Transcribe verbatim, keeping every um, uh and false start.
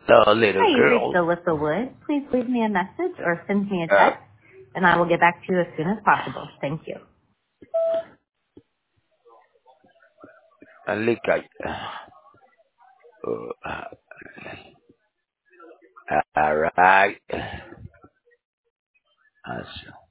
The little Hi, you've reached girl. Alyssa Wood. Please leave me a message or send me a Uh, text, and I will get back to you as soon as possible. Thank you. and look at uh, all right. That's